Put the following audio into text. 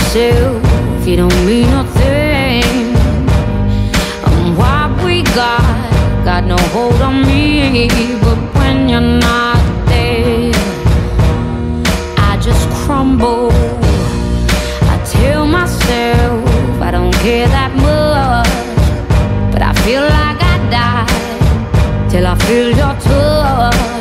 myself, you don't mean nothing. And what we got no hold on me. But when you're not there, I just crumble. I tell myself I don't care that much, but I feel like I die till I feel your touch.